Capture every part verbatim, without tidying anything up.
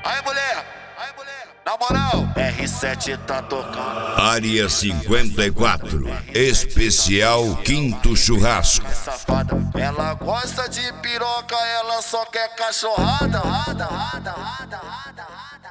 Aí, mulher, aí, mulher, na moral, R sete tá tocando. Área cinquenta e quatro, especial Quinto Churrasco. Safada, ela gosta de piroca, ela só quer cachorrada. Rada, rada, rada, rada, rada,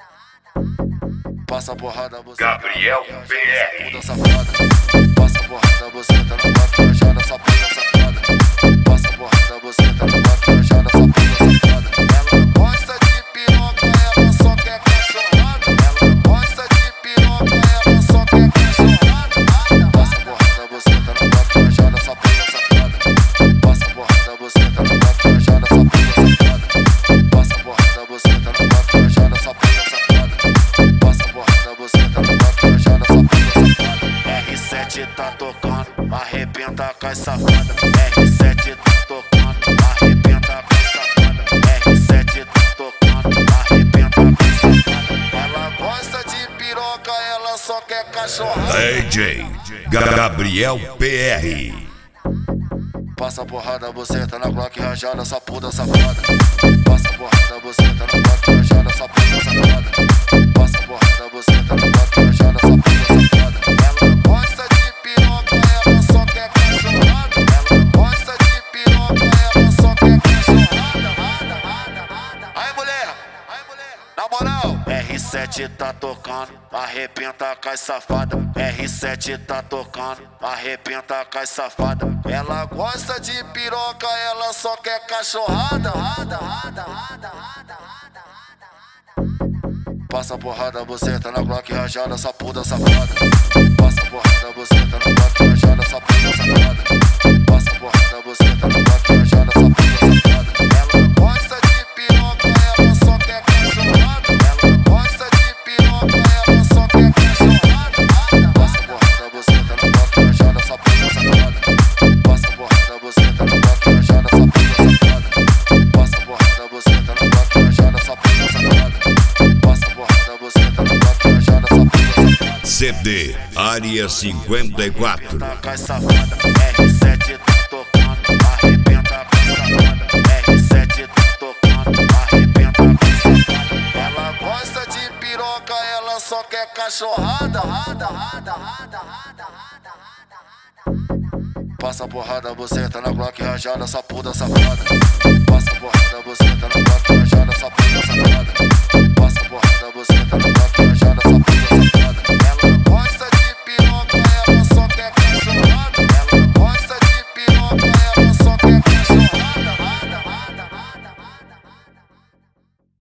rada. Passa a porrada, você Gabriel P R. puta safada. Passa a porrada, você tá no bate, rajada, essa puta safada. Passa a porrada, você tá no bate, rajada, essa puta safada. Ela gosta de piroca, ela só quer cachorrada. Ela gosta de piroca, ela só quer cachorrada. Passa a porrada, você tá no bate, rajada, essa puta safada. Passa a porrada, você tá no bate, rajada, essa puta safada. Passa a porrada, você tá no bate, rajada, essa puta safada. Passa a porrada, você tá no bate, rajada, essa puta safada. R sete tá tocando, arrebenta com as safadas. R sete tá tocando, arrebenta com as safadas. R sete tá tocando, arrebenta com as safadas. Ela gosta de piroca, ela só quer cachorrada. D J Gabriel P R. Passa a porrada, você tá na Glock rajada, essa puta safada. Passa a porrada, você tá na Glock rajada, essa puta safada. Passa a porrada, você tá na Glock rajada, essa puta safada. Ela gosta de piroca, ela só quer cachorrada. Ela gosta de piroca, ela só quer cachorrada. Rada, rada, rada. Aí, mulher, aí, mulher, na moral, R sete tá tocando, arrebenta com as safada. R sete tá tocando, arrebenta com as safada. Ela gosta de piroca, ela só quer cachorrada. Rada, rada, rada, rada, rada, rada. Passa a porrada, você tá na Glock rajada, essa puta safada. Passa a porrada, você tá na Glock rajada, essa puta safada. Passa a porrada, você tá na Glock rajada, essa puta safada. Ela gosta de piroca, ela só quer cachorrada. Ela gosta de piroca, ela só quer cachorrada. Passa a porrada, você tá na Glock rajada, essa puta safada. Passa a porrada, você tá na Glock rajada, essa puta safada. Passa a porrada, você tá na Glock rajada, essa puta safada. Passa a porrada, você tá na Glock rajada, essa puta safada. C D Área cinquenta e quatro. Arrebenta com as safada. R sete tá tocando, arrebenta com as safada. R sete tá tocando, arrebenta com as safada. Ela gosta de piroca, ela só quer cachorrada. Rada, rada, rada, rada, rada, rada. Passa a porrada, você tá na Glock rajada, essa puta safada. Passa a porrada, você tá na